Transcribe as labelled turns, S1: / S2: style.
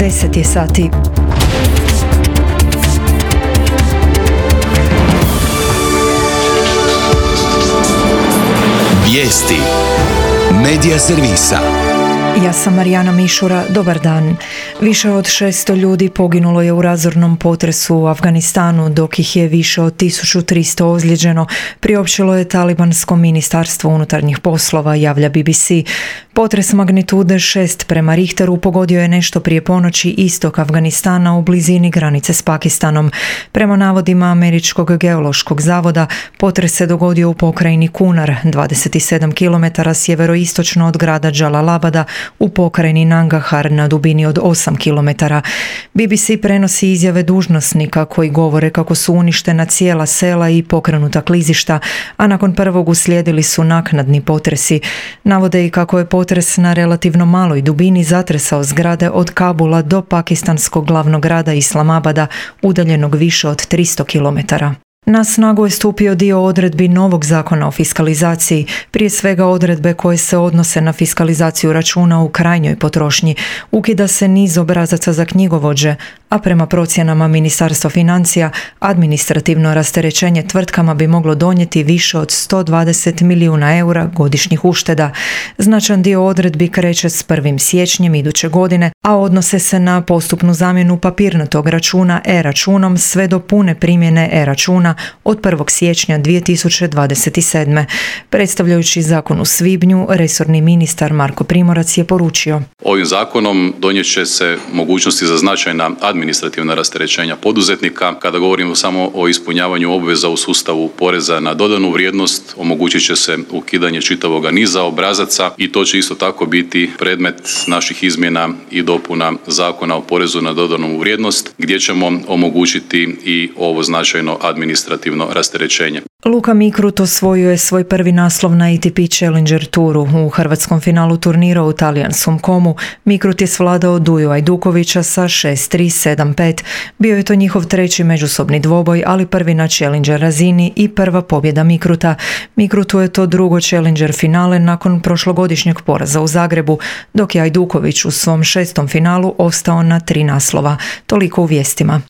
S1: 10 je sati.
S2: Vijesti Medija servisa.
S1: Ja sam Marijana Mišura, dobar dan. Više od 600 ljudi poginulo je u razornom potresu u Afganistanu, dok ih je više od 1300 ozlijeđeno, priopćilo je talibansko ministarstvo unutarnjih poslova, javlja BBC. Potres magnitude 6 prema Richteru pogodio je nešto prije ponoći istok Afganistana u blizini granice s Pakistanom. Prema navodima Američkog geološkog zavoda, potres se dogodio u pokrajini Kunar, 27 km sjeveroistočno od grada Džalalabada, u pokrajini Nangahar na dubini od 8 km. BBC prenosi izjave dužnosnika koji govore kako su uništena cijela sela i pokrenuta klizišta, a nakon prvog uslijedili su naknadni potresi. Navode i kako je potres na relativno maloj dubini zatresao zgrade od Kabula do pakistanskog glavnog grada Islamabada, udaljenog više od 300 km. Na snagu je stupio dio odredbi novog zakona o fiskalizaciji, prije svega odredbe koje se odnose na fiskalizaciju računa u krajnjoj potrošnji. Ukida se niz obrazaca za knjigovođe, a prema procjenama Ministarstva financija, administrativno rasterećenje tvrtkama bi moglo donijeti više od 120 milijuna eura godišnjih ušteda. Značajan dio odredbi kreće s 1. siječnjem iduće godine, a odnose se na postupnu zamjenu papirnatog računa e-računom sve do pune primjene e-računa od 1. siječnja 2027. Predstavljajući zakon u svibnju, resorni ministar Marko Primorac je poručio:
S3: Ovim zakonom donijet će se mogućnosti za značajna administrativna rasterećenja poduzetnika. Kada govorimo samo o ispunjavanju obveza u sustavu poreza na dodanu vrijednost, omogućit će se ukidanje čitavoga niza obrazaca i to će isto tako biti predmet naših izmjena i dopuna Zakona o porezu na dodanu vrijednost, gdje ćemo omogućiti i ovo značajno administrativno rasterećenje.
S1: Luka Mikrut osvojio je svoj prvi naslov na ATP Challenger Touru. U hrvatskom finalu turnira u talijanskom Komu Mikrut je svladao Duju Ajdukovića sa 6-3, 7-5. Bio je to njihov treći međusobni dvoboj, ali prvi na Challenger razini i prva pobjeda Mikruta. Mikrutu je to drugo Challenger finale nakon prošlogodišnjeg poraza u Zagrebu, dok je Ajduković u svom 6. finalu ostao na 3 naslova. Toliko u vijestima.